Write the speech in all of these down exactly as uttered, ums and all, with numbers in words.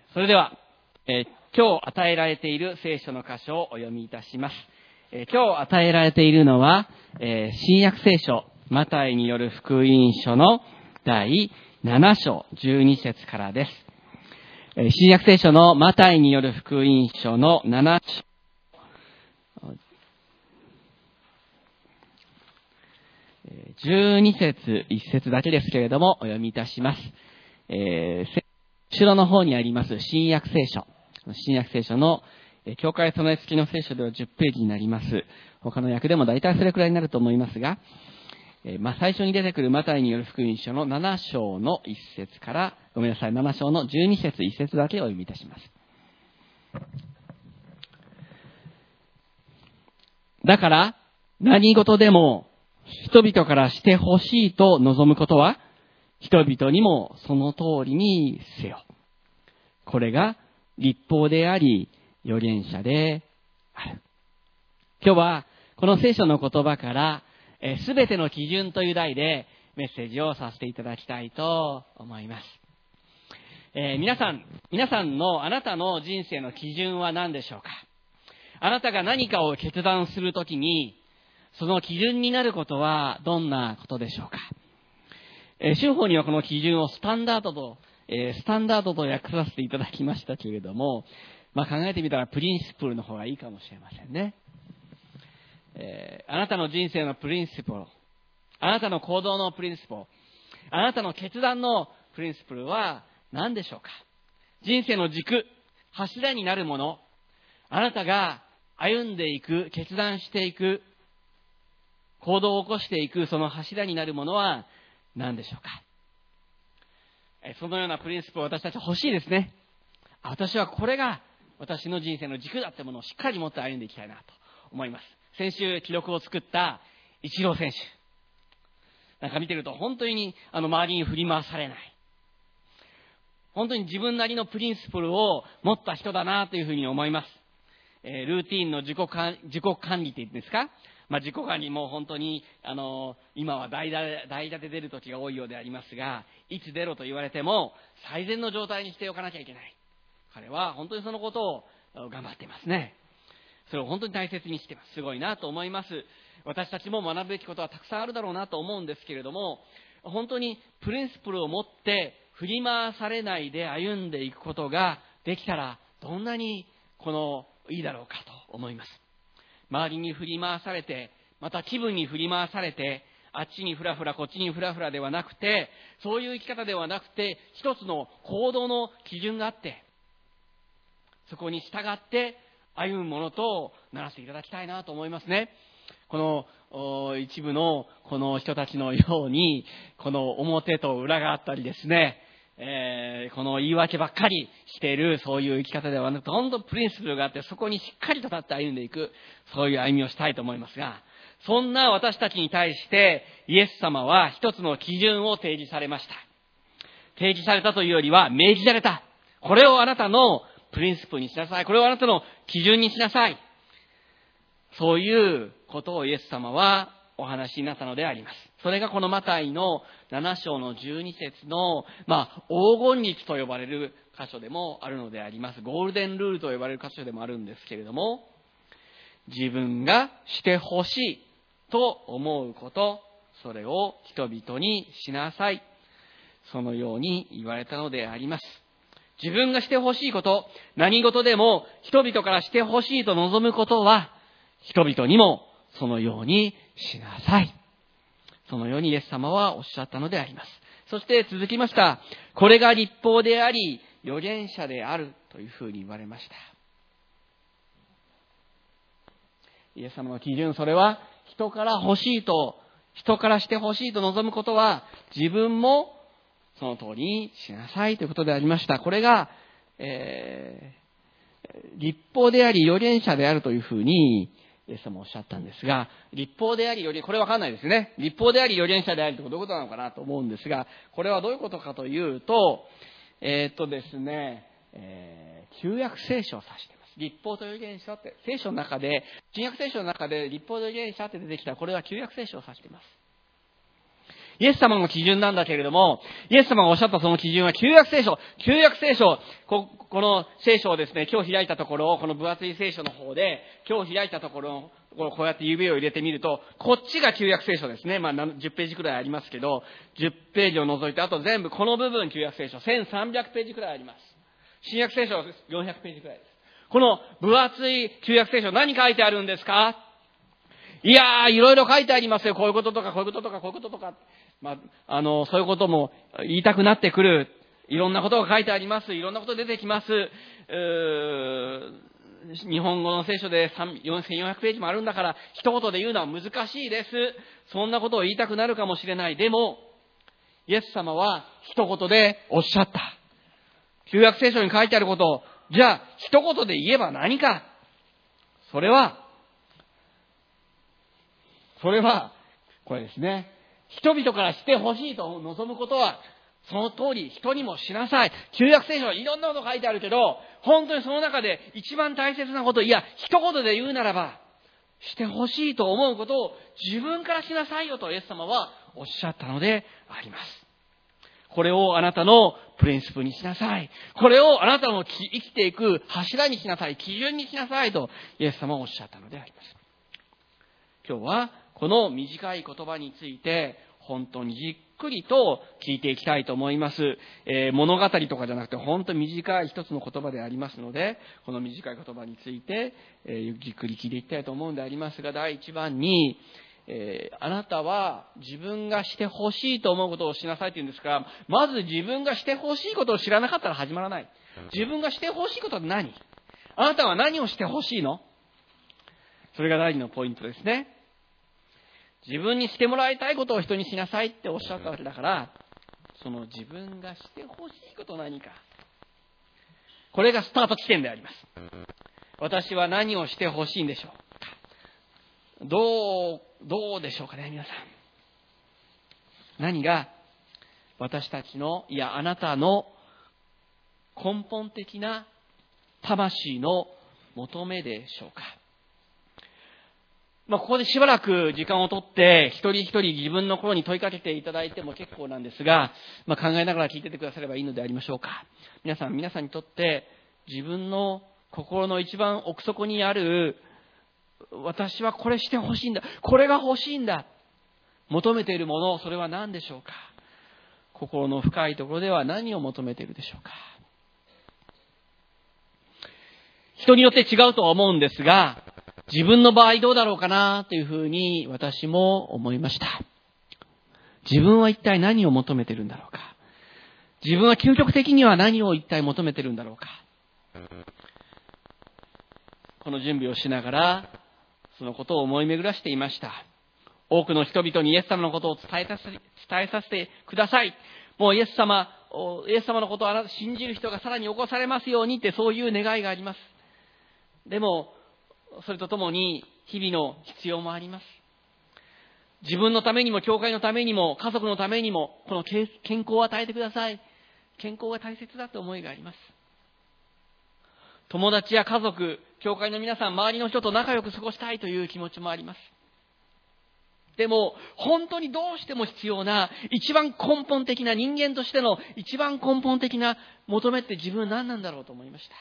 それでは、えー、今日与えられている聖書の箇所をお読みいたします。えー、今日与えられているのは、えー、新約聖書マタイによる福音書のだいなな章じゅうに節からです。えー、新約聖書のマタイによる福音書のなな章じゅうに節いち節だけですけれどもお読みいたします。えー後ろの方にあります新約聖書。新約聖書の、教会備え付きの聖書ではじゅっページになります。他の訳でも大体それくらいになると思いますが、えーまあ、最初に出てくるマタイによる福音書のなな章のいち節から、ごめんなさい、なな章のじゅうに節いち節だけお読みいたします。だから、何事でも人々からしてほしいと望むことは、人々にもその通りにせよ。これが律法であり、預言者である。今日はこの聖書の言葉からすべての基準という題でメッセージをさせていただきたいと思います。えー、皆さん、皆さんのあなたの人生の基準は何でしょうか？あなたが何かを決断するときに、その基準になることはどんなことでしょうか？えー、修法にはこの基準をスタンダードと、えー、スタンダードと訳させていただきましたけれども、まあ、考えてみたらプリンシプルの方がいいかもしれませんね。えー、あなたの人生のプリンシプル、あなたの行動のプリンシプル、あなたの決断のプリンシプルは何でしょうか？人生の軸、柱になるもの、あなたが歩んでいく、決断していく、行動を起こしていく、その柱になるものは何でしょうか？そのようなプリンシプルを私たちは欲しいですね。私はこれが私の人生の軸だってものをしっかり持って歩んでいきたいなと思います。先週記録を作ったイチロー選手なんか見てると本当にあの周りに振り回されない、本当に自分なりのプリンシプルを持った人だなというふうに思います。えー、ルーティーンの自己管自己管理って言うんですか、まあ、自己管理も本当に、あのー、今は代打で、代打で出る時が多いようでありますが、いつ出ろと言われても最善の状態にしておかなきゃいけない。彼は本当にそのことを頑張っていますね。それを本当に大切にしています。すごいなと思います。私たちも学ぶべきことはたくさんあるだろうなと思うんですけれども、本当にプリンシプルを持って振り回されないで歩んでいくことができたら、どんなにこのいいだろうかと思います。周りに振り回されて、また気分に振り回されて、あっちにフラフラこっちにフラフラではなくて、そういう生き方ではなくて、一つの行動の基準があって、そこに従って歩むものとならせていただきたいなと思いますね。この一部のこの人たちのように、この表と裏があったりですね、えー、この言い訳ばっかりしているそういう生き方ではなくて、本当プリンシプルがあって、そこにしっかりと立って歩んでいく、そういう歩みをしたいと思いますが、そんな私たちに対してイエス様は一つの基準を提示されました。提示されたというよりは命じられた。これをあなたのプリンシプルにしなさい。これをあなたの基準にしなさい。そういうことをイエス様はお話しになったのであります。それがこのマタイのなな章のじゅうに節の、まあ、黄金律と呼ばれる箇所でもあるのであります。ゴールデンルールと呼ばれる箇所でもあるんですけれども、自分がしてほしいと思うこと、それを人々にしなさい。そのように言われたのであります。自分がしてほしいこと、何事でも人々からしてほしいと望むことは、人々にもそのようにしなさい。そのようにイエス様はおっしゃったのであります。そして続きました。これが律法であり、預言者であるというふうに言われました。イエス様の基準、それは人から欲しいと、人からして欲しいと望むことは、自分もその通りにしなさいということでありました。これが、えー、律法であり預言者であるというふうにイエス様おっしゃったんですが、律法であり預言、これわかんないですね。律法であり預言者でありということはどういうことなのかなと思うんですが、これはどういうことかというと、えー、っとですね、えー、旧約聖書を指しています。律法と預言者って、聖書の中で、新約聖書の中で律法と預言者って出てきた、これは旧約聖書を指しています。 イエス様の基準なんだけれども、イエス様がおっしゃったその基準は旧約聖書。旧約聖書、こ、この聖書をですね、今日開いたところを、この分厚い聖書の方で、今日開いたところを、こうやって指を入れてみると、こっちが旧約聖書ですね。まあ、じゅっページくらいありますけど、じゅっページを除いて、あと全部この部分旧約聖書、せんさんびゃくページくらいあります。新約聖書はよんひゃくページくらいです。この分厚い旧約聖書、何書いてあるんですか？いやー、いろいろ書いてありますよ。こういうこととか、こういうこととか、こういうこととか。まあ、あの、そういうことも言いたくなってくる。いろんなことが書いてあります。いろんなこと出てきます。うー日本語の聖書でよんせんよんひゃくページもあるんだから、一言で言うのは難しいです。そんなことを言いたくなるかもしれない。でも、イエス様は一言でおっしゃった。旧約聖書に書いてあることを、じゃあ、一言で言えば何か。それは、それは、これですね。人々からしてほしいと望むことは、その通り人にもしなさい。旧約聖書はいろんなこと書いてあるけど、本当にその中で一番大切なこと、いや、一言で言うならば、してほしいと思うことを自分からしなさいよとイエス様はおっしゃったのであります。これをあなたのプリンシプルにしなさい。これをあなたの生きていく柱にしなさい。基準にしなさいとイエス様はおっしゃったのであります。今日はこの短い言葉について本当にじっくりと聞いていきたいと思います。えー、物語とかじゃなくて本当に短い一つの言葉でありますので、この短い言葉について、えー、じっくり聞いていきたいと思うんでありますが、第一番に、えー、あなたは自分がしてほしいと思うことをしなさいというんですから、まず自分がしてほしいことを知らなかったら始まらない。自分がしてほしいことは何？あなたは何をしてほしいの？それが第二のポイントですね。自分にしてもらいたいことを人にしなさいっておっしゃったわけだから、その自分がしてほしいこと何か。これがスタート地点であります。私は何をしてほしいんでしょうか。どう、どうでしょうかね、皆さん。何が私たちの、いやあなたの根本的な魂の求めでしょうか。まあ、ここでしばらく時間をとって、一人一人自分の心に問いかけていただいても結構なんですが、まあ、考えながら聞いててくださればいいのでありましょうか。皆さん、皆さんにとって自分の心の一番奥底にある、私はこれしてほしいんだ、これが欲しいんだ、求めているもの、それは何でしょうか。心の深いところでは何を求めているでしょうか。人によって違うとは思うんですが、自分の場合どうだろうかなというふうに私も思いました。自分は一体何を求めているんだろうか。自分は究極的には何を一体求めているんだろうか。この準備をしながらそのことを思い巡らしていました。多くの人々にイエス様のことを伝えさせ、伝えさせてください。もうイエス様、イエス様のことをあなた信じる人がさらに起こされますようにって、そういう願いがあります。でもそれとともに日々の必要もあります。自分のためにも、教会のためにも、家族のためにも、この健康を与えてください。健康が大切だと思いがあります。友達や家族、教会の皆さん、周りの人と仲良く過ごしたいという気持ちもあります。でも本当にどうしても必要な一番根本的な、人間としての一番根本的な求めって自分は何なんだろうと思いました。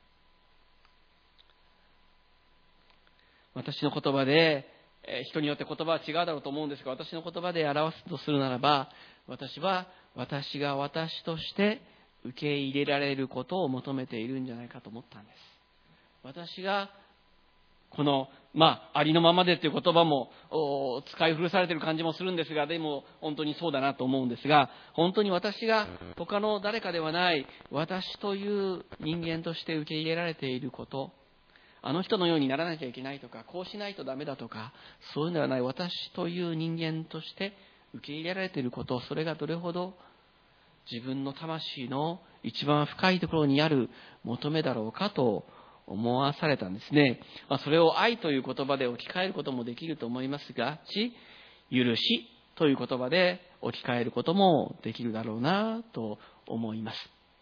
私の言葉で、人によって言葉は違うだろうと思うんですが、私の言葉で表すとするならば、私は私が私として受け入れられることを求めているんじゃないかと思ったんです。私がこの、まあ、ありのままでという言葉も使い古されている感じもするんですが、でも本当にそうだなと思うんですが、本当に私が他の誰かではない私という人間として受け入れられていること、あの人のようにならなきゃいけないとか、こうしないとダメだとか、そういうのではない私という人間として受け入れられていること、それがどれほど自分の魂の一番深いところにある求めだろうかと思わされたんですね。まあ、それを愛という言葉で置き換えることもできると思いますが、し、許しという言葉で置き換えることもできるだろうなと思います。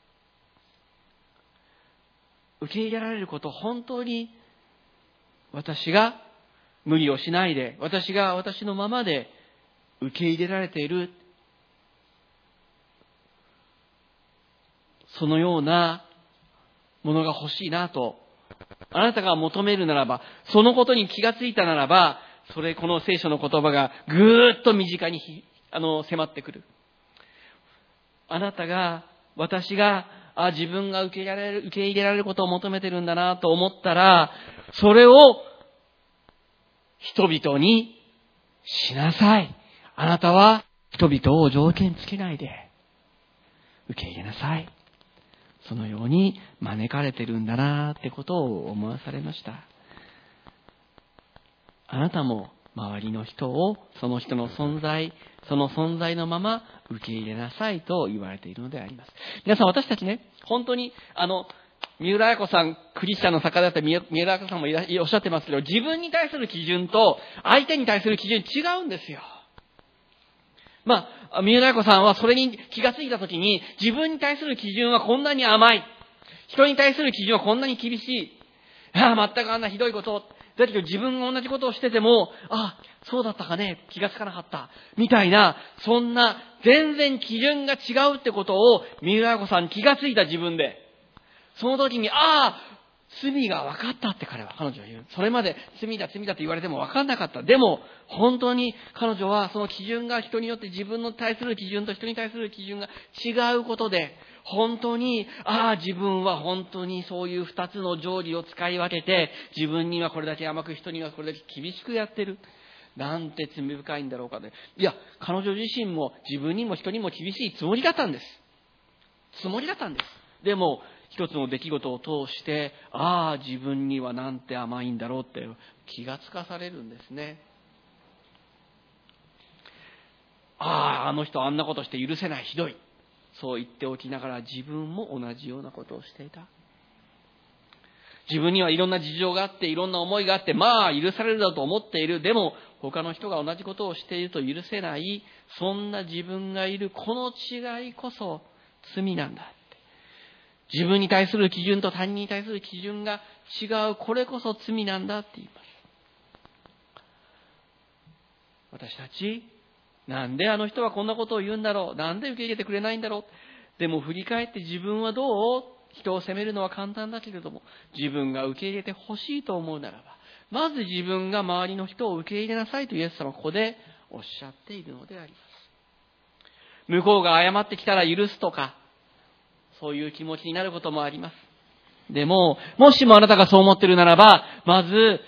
受け入れられること、本当に私が無理をしないで、私が私のままで受け入れられている、 そのようなものが欲しいなと、あなたが求めるならば、そのことに気がついたならば、それ、この聖書の言葉がぐーっと身近にあの迫ってくる。あなたが、私が、あ、自分が受け入れられる、受け入れられることを求めてるんだなと思ったら、それを人々にしなさい。あなたは人々を条件つけないで受け入れなさい。そのように招かれてるんだなってことを思わされました。あなたも周りの人をその人の存在、その存在のまま受け入れなさいと言われているのであります。皆さん、私たちね、本当にあの三浦綾子さん、クリスチャンの作家だった三浦綾子さんもおっしゃってますけど、自分に対する基準と相手に対する基準違うんですよ。まあ、三浦綾子さんはそれに気がついたときに、自分に対する基準はこんなに甘い。人に対する基準はこんなに厳しい。ああ、全くあんなひどいこと。だけど自分が同じことをしてても、ああ、そうだったかね、気がつかなかった。みたいな、そんな全然基準が違うってことを三浦綾子さん気がついた自分で。その時に、ああ、罪が分かったって彼は、彼女は言う。それまで罪だ罪だと言われても分かんなかった。でも、本当に彼女はその基準が人によって自分の対する基準と人に対する基準が違うことで、本当に、ああ、自分は本当にそういう二つの定規を使い分けて、自分にはこれだけ甘く、人にはこれだけ厳しくやってる。なんて罪深いんだろうかね。いや、彼女自身も自分にも人にも厳しいつもりだったんです。つもりだったんです。でも、一つの出来事を通して、ああ、自分にはなんて甘いんだろうって気がつかされるんですね。ああ、あの人あんなことして許せない、ひどい。そう言っておきながら自分も同じようなことをしていた。自分にはいろんな事情があって、いろんな思いがあって、まあ許されるだと思っている。でも他の人が同じことをしていると許せない。そんな自分がいるこの違いこそ罪なんだ。自分に対する基準と他人に対する基準が違う。これこそ罪なんだって言います。私たち、なんであの人はこんなことを言うんだろう。なんで受け入れてくれないんだろう。でも振り返って自分はどう？人を責めるのは簡単だけれども、自分が受け入れてほしいと思うならば、まず自分が周りの人を受け入れなさいとイエス様はここでおっしゃっているのであります。向こうが謝ってきたら許すとか、そういう気持ちになることもあります。でも、もしもあなたがそう思っているならば、まず、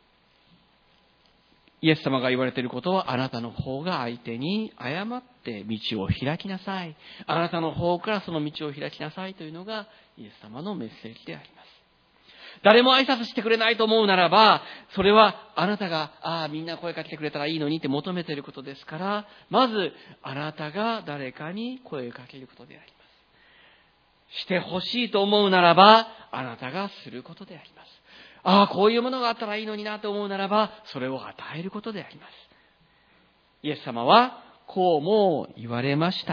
イエス様が言われていることは、あなたの方が相手に謝って道を開きなさい。あなたの方からその道を開きなさいというのが、イエス様のメッセージであります。誰も挨拶してくれないと思うならば、それはあなたが、ああ、みんな声かけてくれたらいいのにって求めていることですから、まず、あなたが誰かに声をかけることであります。してほしいと思うならば、あなたがすることであります。ああ、こういうものがあったらいいのになと思うならば、それを与えることであります。イエス様は、こうも言われました。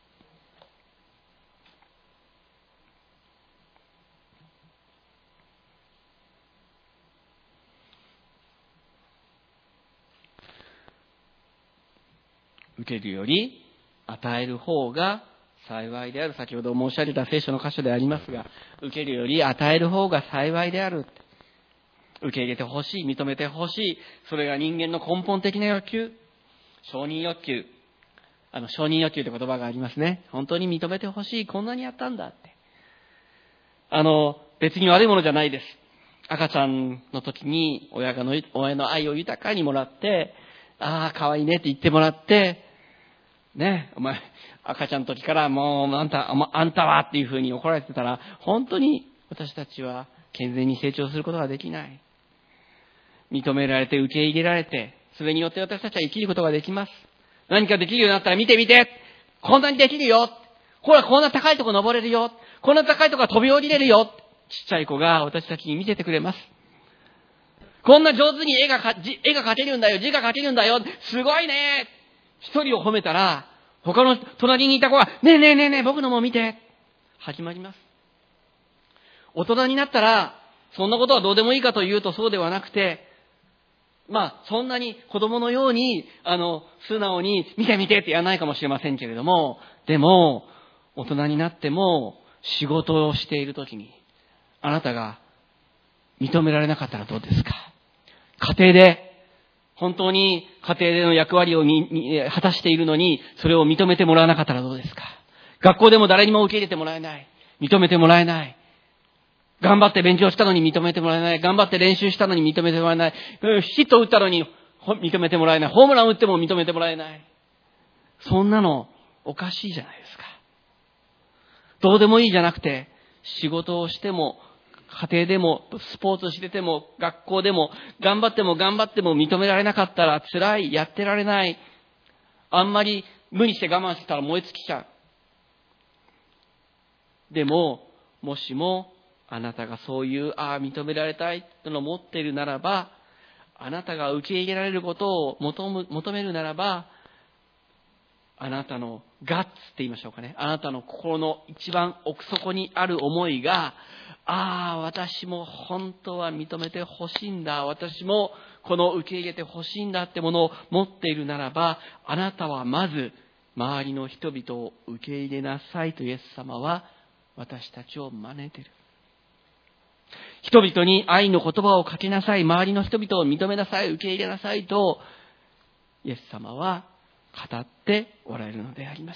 受けるより、与える方が幸いである。先ほど申し上げた聖書の箇所でありますが、受けるより与える方が幸いである。受け入れてほしい、認めてほしい。それが人間の根本的な欲求。承認欲求。あの、承認欲求って言葉がありますね。本当に認めてほしい。こんなにやったんだって。あの、別に悪いものじゃないです。赤ちゃんの時に親がの、親の愛を豊かにもらって、ああ、可愛いねって言ってもらって、ね、お前、赤ちゃんの時からもう、あんた、あんたはっていうふうに怒られてたら、本当に私たちは健全に成長することができない。認められて受け入れられて、それによって私たちは生きることができます。何かできるようになったら見て見て、こんなにできるよ。ほら、こんな高いとこ登れるよ。こんな高いとこ飛び降りれるよ。ちっちゃい子が私たちに見せてくれます。こんな上手に絵がか、絵が描けるんだよ。字が描けるんだよ。すごいね。一人を褒めたら、他の隣にいた子が、ねえねえねえねえ、僕のも見て。始まります。大人になったら、そんなことはどうでもいいかというとそうではなくて、まあ、そんなに子供のように、あの、素直に見て見てってやらないかもしれませんけれども、でも、大人になっても、 仕事をしているときに、あなたが認められなかったらどうですか？家庭で、本当に家庭での役割を果たしているのに、それを認めてもらわなかったらどうですか？学校でも誰にも受け入れてもらえない。認めてもらえない。頑張って勉強したのに認めてもらえない。頑張って練習したのに認めてもらえない。ヒット打ったのに認めてもらえない。ホームラン打っても認めてもらえない。そんなのおかしいじゃないですか。どうでもいいじゃなくて、仕事をしても、家庭でも、スポーツしてても、学校でも、頑張っても頑張っても認められなかったら辛い、やってられない。あんまり無理して我慢してたら燃え尽きちゃう。でも、もしも、あなたがそういう、ああ、認められたいとのを持っているならば、あなたが受け入れられることを求む、求めるならば、あなたのガッツって言いましょうかね。あなたの心の一番奥底にある思いが、ああ、私も本当は認めてほしいんだ。私もこの受け入れてほしいんだってものを持っているならば、あなたはまず周りの人々を受け入れなさいとイエス様は私たちを招いている。人々に愛の言葉をかけなさい。周りの人々を認めなさい。受け入れなさいと、イエス様は語っておられるのであります。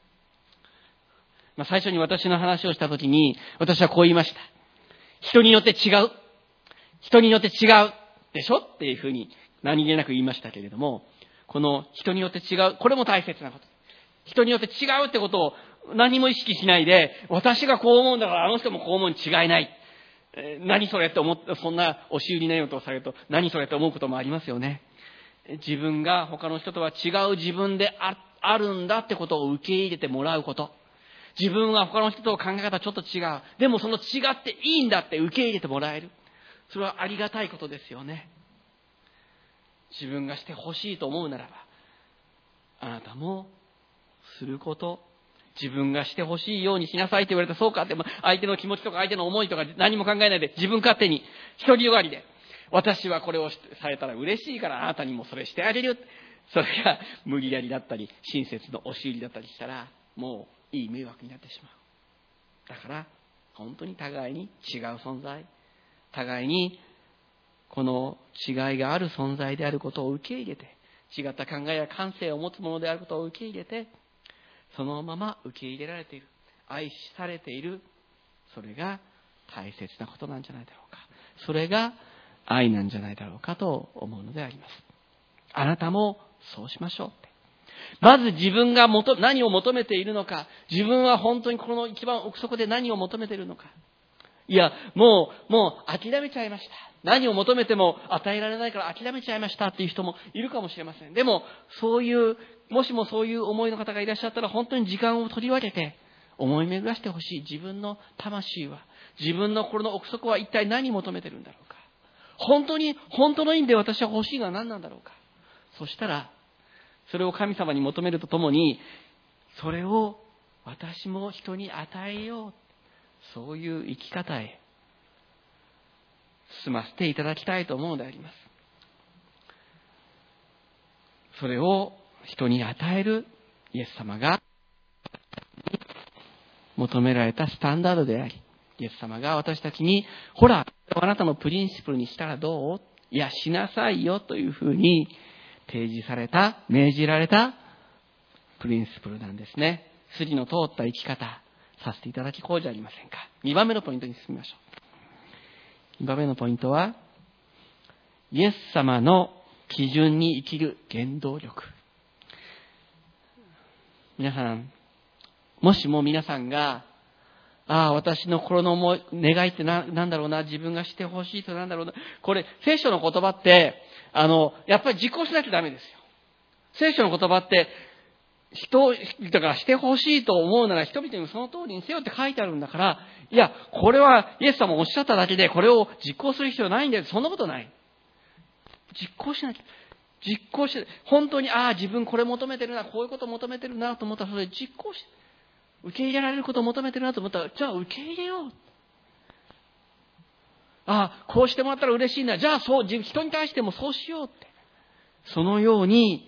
まあ、最初に私の話をしたときに、私はこう言いました。人によって違う。人によって違う。でしょっていうふうに何気なく言いましたけれども、この人によって違う。これも大切なこと。人によって違うってことを何も意識しないで、私がこう思うんだからあの人もこう思うに違いない。何それって思って、そんな押し売りなよとされると、何それって思うこともありますよね。自分が他の人とは違う自分で あ, あるんだってことを受け入れてもらうこと。自分は他の人と考え方ちょっと違う。でもその違っていいんだって受け入れてもらえる。それはありがたいことですよね。自分がしてほしいと思うならば、あなたもすること。自分がしてほしいようにしなさいと言われたらそうかって、相手の気持ちとか相手の思いとか何も考えないで自分勝手に独りよがりで、私はこれをされたら嬉しいからあなたにもそれしてあげる。それが無理やりだったり親切の押し売りだったりしたらもういい迷惑になってしまう。だから本当に互いに違う存在、互いにこの違いがある存在であることを受け入れて、違った考えや感性を持つものであることを受け入れて、そのまま受け入れられている、愛されている、それが大切なことなんじゃないだろうか。それが愛なんじゃないだろうかと思うのであります。あなたもそうしましょうって。まず自分がもと何を求めているのか、自分は本当にこの一番奥底で何を求めているのか。いや、もう、もう諦めちゃいました。何を求めても与えられないから諦めちゃいましたっていう人もいるかもしれません。でも、そういう、もしもそういう思いの方がいらっしゃったら、本当に時間を取り分けて、思い巡らしてほしい。自分の魂は、自分の心の奥底は一体何を求めてるんだろうか。本当に、本当の意味で私は欲しいのは何なんだろうか。そしたら、それを神様に求めるとともに、それを私も人に与えよう。そういう生き方へ進ませていただきたいと思うのであります。それを人に与えるイエス様が求められたスタンダードであり、イエス様が私たちに、ほら、あなたのプリンシプルにしたらどう？いや、しなさいよというふうに提示された、命じられたプリンシプルなんですね。筋の通った生き方させていただきこうじゃありませんか。にばんめのポイントに進みましょう。にばんめのポイントは、イエス様の基準に生きる原動力。皆さん、もしも皆さんが、ああ、私の心の思い、願いってな、なんだろうな、自分がしてほしいとなんだろうな。これ、聖書の言葉って、あの、やっぱり実行しなきゃダメですよ。聖書の言葉って、人、だからしてほしいと思うなら人々にその通りにせよって書いてあるんだから、いや、これはイエス様おっしゃっただけで、これを実行する必要ないんだよ。そんなことない。実行しなきゃ。実行して、本当に、ああ、自分これ求めてるな、こういうこと求めてるなと思ったら、それ実行して、受け入れられることを求めてるなと思ったら、じゃあ受け入れよう。ああ、こうしてもらったら嬉しいな。じゃあそう、人に対してもそうしようって。そのように、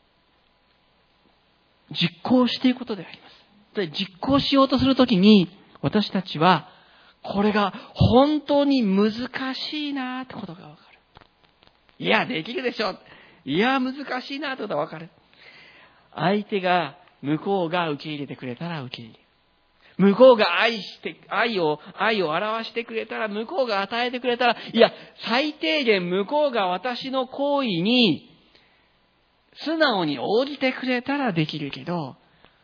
実行していくことであります。で、実行しようとするときに、 私たちはこれが本当に難しいなってことがわかる。いや、できるでしょ。いや、難しいなってことがわかる。相手が、向こうが受け入れてくれたら受け入れる。向こうが愛して、愛を、愛を表してくれたら、向こうが与えてくれたら、いや、最低限向こうが私の行為に素直に応じてくれたらできるけど、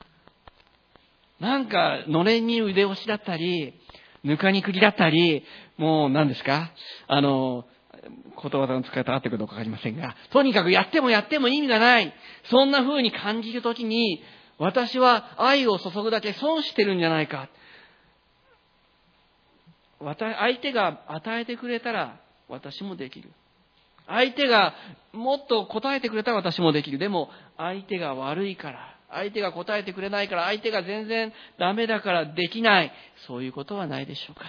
なんか、のれんに腕押しだったり、ぬかに釘だったり、もう何ですかあの、言葉の使い方合ってくるのかわかりませんが、とにかくやってもやっても意味がない。そんな風に感じるときに、私は愛を注ぐだけ損してるんじゃないか。相手が与えてくれたら私もできる。相手がもっと答えてくれたら私もできる。でも相手が悪いから、相手が答えてくれないから、相手が全然ダメだからできない。そういうことはないでしょうか。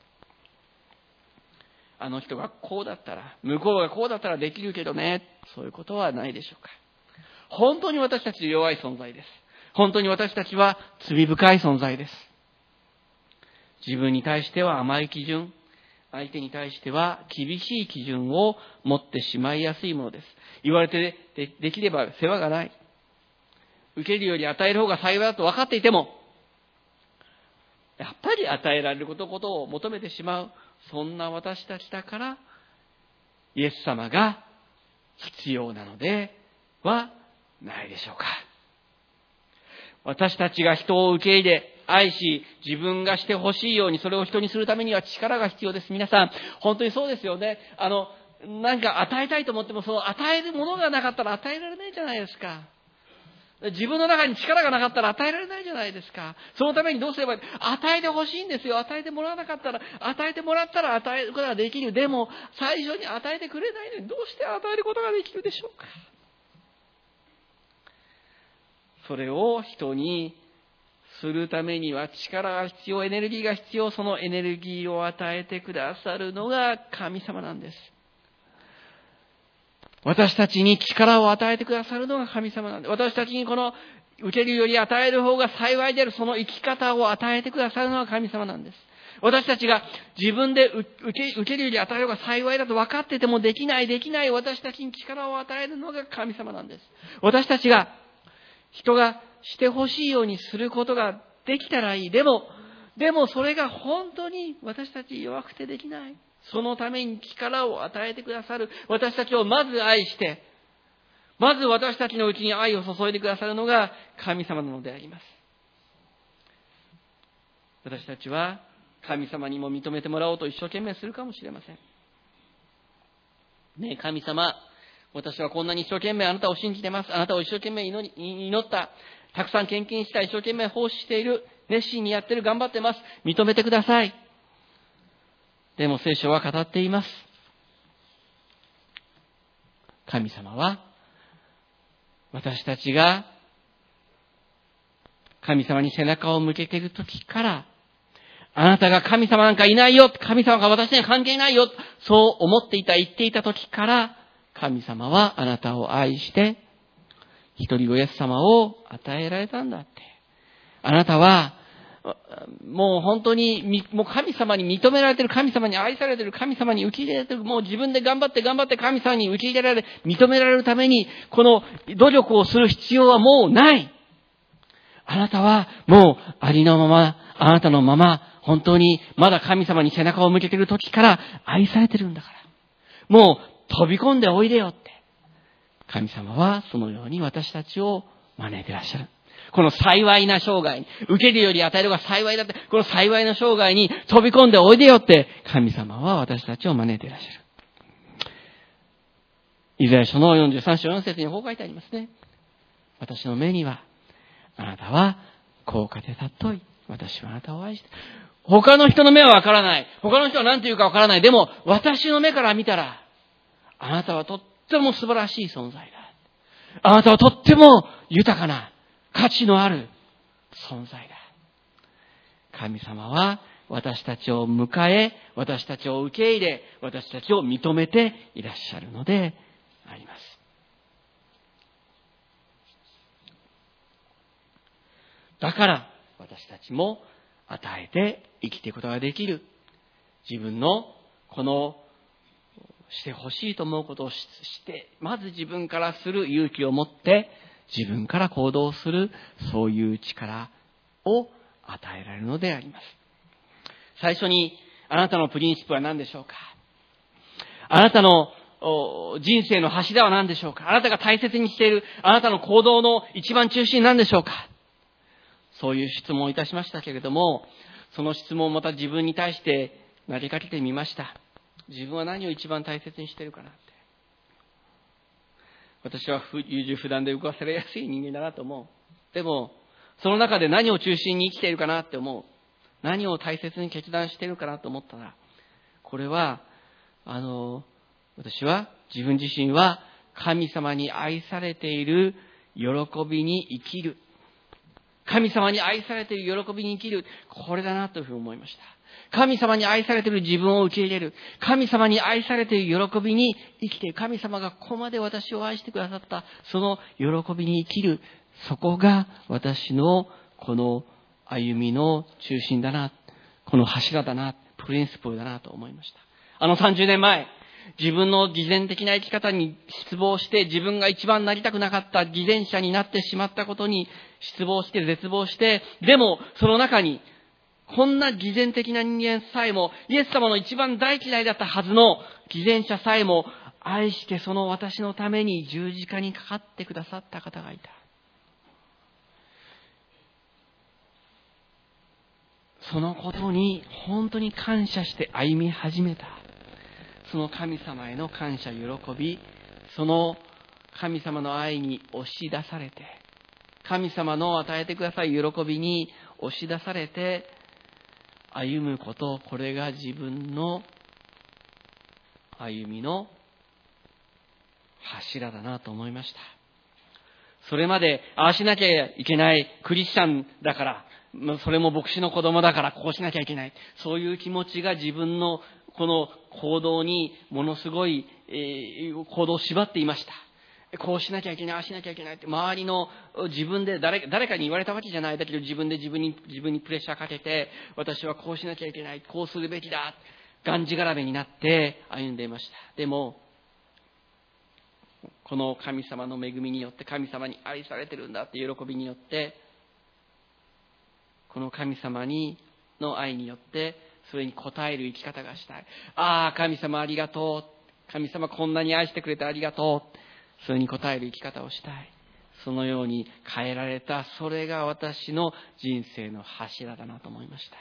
あの人がこうだったら、向こうがこうだったらできるけどね。そういうことはないでしょうか。本当に私たち弱い存在です。本当に私たちは罪深い存在です。自分に対しては甘い基準、相手に対しては厳しい基準を持ってしまいやすいものです。言われて で, できれば世話がない。受けるより与える方が幸いだと分かっていても、やっぱり与えられることを求めてしまう。そんな私たちだから、イエス様が必要なのではないでしょうか。私たちが人を受け入れ、愛し、自分がしてほしいようにそれを人にするためには力が必要です。皆さん、本当にそうですよね。あの、なんか与えたいと思っても、その与えるものがなかったら与えられないじゃないですか。自分の中に力がなかったら与えられないじゃないですか。そのためにどうすればいい？与えてほしいんですよ。与えてもらわなかったら、与えてもらったら与えることができる。でも、最初に与えてくれないのにどうして与えることができるでしょうか。それを人にするためには力が必要、エネルギーが必要。そのエネルギーを与えてくださるのが神様なんです。私たちに力を与えてくださるのが神様なんです。私たちにこの受けるより与える方が幸いである、その生き方を与えてくださるのが神様なんです。私たちが自分で受け、受けるより与える方が幸いだと分かっててもできないできない私たちに力を与えるのが神様なんです。私たちが人がしてほしいようにすることができたらいい。でも、でもそれが本当に私たち弱くてできない。そのために力を与えてくださる。私たちをまず愛して、まず私たちのうちに愛を注いでくださるのが神様なのであります。私たちは神様にも認めてもらおうと一生懸命するかもしれません。ねえ、神様、私はこんなに一生懸命あなたを信じてます。あなたを一生懸命祈り、祈った。たくさん献金した。一生懸命奉仕している。熱心にやってる。頑張ってます。認めてください。でも聖書は語っています。神様は私たちが神様に背中を向けている時から、あなたが神様なんかいないよ。神様が私には関係ないよ。そう思っていた、言っていた時から、神様はあなたを愛して、一人子イエス様を与えられたんだって。あなたは、もう本当に、もう神様に認められている、神様に愛されている、神様に受け入れられている、もう自分で頑張って頑張って神様に受け入れられ、認められるために、この努力をする必要はもうない。あなたはもうありのまま、あなたのまま、本当にまだ神様に背中を向けている時から愛されているんだから。もう飛び込んでおいでよって。神様はそのように私たちを招いていらっしゃる。この幸いな生涯に、受けるより与えるが幸いだって、この幸いな生涯に飛び込んでおいでよって、神様は私たちを招いていらっしゃる。イザヤ書のよんじゅうさん章よん節にこう書いてありますね。私の目には、あなたは高価で尊い。私はあなたを愛して。他の人の目はわからない。他の人は何て言うかわからない。でも、私の目から見たら、あなたはとっても素晴らしい存在だ。あなたはとっても豊かな、価値のある存在だ。神様は私たちを迎え、私たちを受け入れ、私たちを認めていらっしゃるのであります。だから私たちも与えて生きていくことができる。自分のこのしてほしいと思うことをして、まず自分からする勇気を持って自分から行動する、そういう力を与えられるのであります。最初に、あなたのプリンシプは何でしょうか？あなたの人生の柱は何でしょうか？あなたが大切にしているあなたの行動の一番中心何でしょうか？そういう質問をいたしましたけれども、その質問をまた自分に対して投げかけてみました。自分は何を一番大切にしているかなって。私は優柔不断で動かされやすい人間だなと思う。でも、その中で何を中心に生きているかなって思う。何を大切に決断しているかなと思ったら、これは、あの、私は自分自身は神様に愛されている喜びに生きる。神様に愛されている喜びに生きる。これだなというふうに思いました。神様に愛されている自分を受け入れる。神様に愛されている喜びに生きている。神様がここまで私を愛してくださった、その喜びに生きる。そこが私のこの歩みの中心だな。この柱だな。プリンシプルだなと思いました。あのさんじゅうねんまえ、自分の偽善的な生き方に失望して、自分が一番なりたくなかった偽善者になってしまったことに失望して、絶望して、でもその中にこんな偽善的な人間さえも、イエス様の一番大嫌いだったはずの偽善者さえも愛して、その私のために十字架にかかってくださった方がいた。そのことに本当に感謝して歩み始めた。その神様への感謝、喜び、その神様の愛に押し出されて、神様の与えてください喜びに押し出されて歩むこと、これが自分の歩みの柱だなと思いました。それまで、ああしなきゃいけない、クリスチャンだから、それも牧師の子供だからこうしなきゃいけない、そういう気持ちが自分のこの行動にものすごい、えー、行動を縛っていました。こうしなきゃいけない、ああしなきゃいけないって、周りの自分で 誰, 誰かに言われたわけじゃない。だけど自分で自分に自分にプレッシャーかけて、私はこうしなきゃいけない、こうするべきだ、がんじがらめになって歩んでいました。でもこの神様の恵みによって、神様に愛されてるんだっていう喜びによって、この神様にの愛によってそれに応える生き方がしたい。ああ、神様ありがとう、神様こんなに愛してくれてありがとう、それに応える生き方をしたい。そのように変えられた、それが私の人生の柱だなと思いました。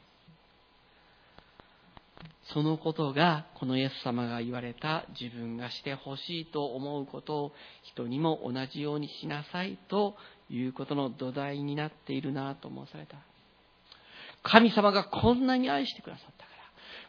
そのことが、このイエス様が言われた、自分がしてほしいと思うことを人にも同じようにしなさいということの土台になっているなと申された。神様がこんなに愛してくださったから、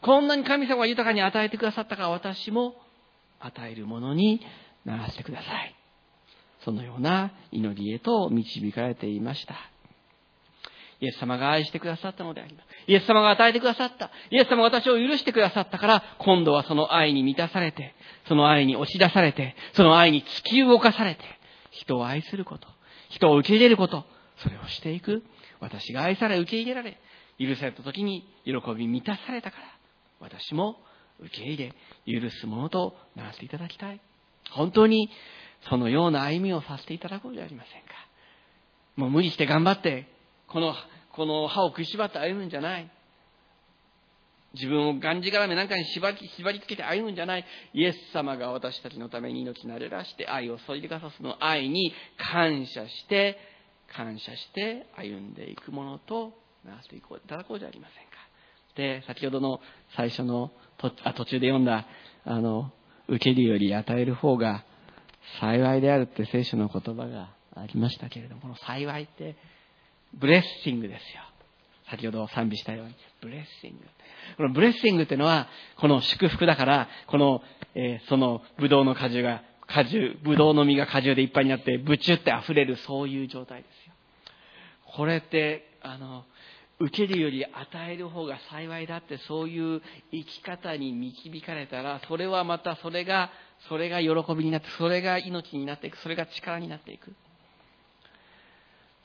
こんなに神様が豊かに与えてくださったから、私も与えるものにならせてください。そのような祈りへと導かれていました。イエス様が愛してくださったのであります。イエス様が与えてくださった。イエス様が私を許してくださったから、今度はその愛に満たされて、その愛に押し出されて、その愛に突き動かされて、人を愛すること、人を受け入れること、それをしていく。私が愛され、受け入れられ、許された時に喜び満たされたから、私も受け入れ、許すものとならせていただきたい。本当にそのような歩みをさせていただこうじゃありませんか。もう無理して頑張って、この、この歯を食いしばって歩むんじゃない。自分をがんじがらめなんかに縛り、縛りつけて歩むんじゃない。イエス様が私たちのために命なれらして愛を注いでくださる、その愛に感謝して、感謝して歩んでいくものとならせていただこうじゃありませんか。で、先ほどの最初のとあ途中で読んだ、あの、受けるより与える方が幸いであるって聖書の言葉がありましたけれども、この幸いってブレッシングですよ。先ほど賛美したようにブレッシング、このブレッシングっていうのはこの祝福だから、この、えー、そのブドウの果汁が果汁ブドウの実が果汁でいっぱいになってブチュって溢れる、そういう状態ですよ。これってあの受けるより与える方が幸いだって、そういう生き方に導かれたら、それはまたそれがそれが喜びになって、それが命になっていく、それが力になっていく。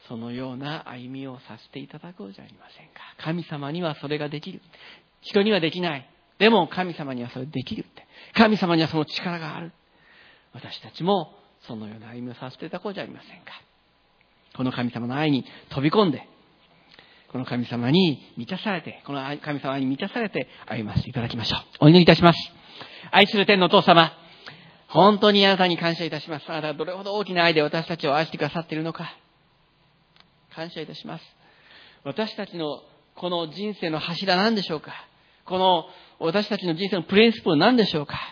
そのような歩みをさせていただこうじゃありませんか。神様にはそれができる。人にはできない。でも神様にはそれできるって。神様にはその力がある。私たちもそのような歩みをさせていただこうじゃありませんか。この神様の愛に飛び込んで、この神様に満たされて、この神様に満たされて歩ませていただきましょう。お祈りいたします。愛する天のお父様、本当にあなたに感謝いたします。あなたがどれほど大きな愛で私たちを愛してくださっているのか、感謝いたします。私たちのこの人生の柱なんでしょうか。この私たちの人生のプリンシプルなんでしょうか。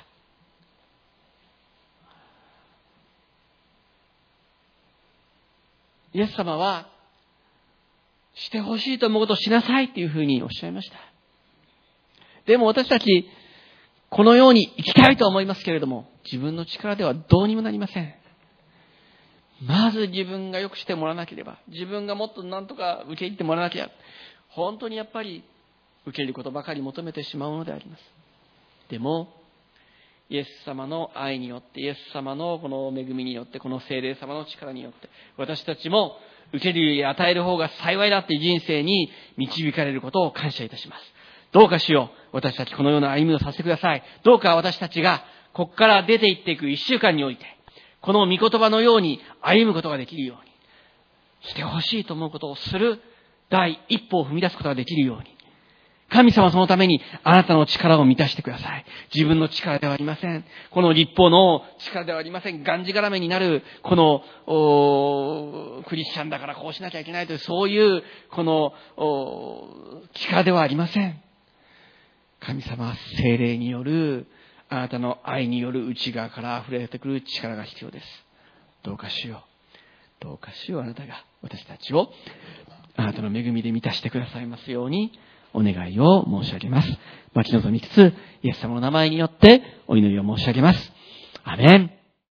イエス様はしてほしいと思うことをしなさいというふうにおっしゃいました。でも私たちこのように生きたいと思いますけれども、自分の力ではどうにもなりません。まず自分が良くしてもらわなければ、自分がもっと何とか受け入れてもらわなければ、本当にやっぱり受け入れることばかり求めてしまうのであります。でもイエス様の愛によって、イエス様のこの恵みによって、この聖霊様の力によって、私たちも受けるより与える方が幸いだっていう人生に導かれることを感謝いたします。どうかしよう、私たちこのような歩みをさせてください。どうか私たちがここから出て行っていく一週間において、この御言葉のように歩むことができるように、してほしいと思うことをする第一歩を踏み出すことができるように、神様そのためにあなたの力を満たしてください。自分の力ではありません。この立法の力ではありません。がんじがらめになるこのクリスチャンだからこうしなきゃいけないという、そういうこの力ではありません。神様は聖霊による、あなたの愛による内側から溢れてくる力が必要です。どうかしよう。どうかしよう。あなたが私たちをあなたの恵みで満たしてくださいますようにお願いを申し上げます。待ち望みつつ、イエス様の名前によってお祈りを申し上げます。アメン。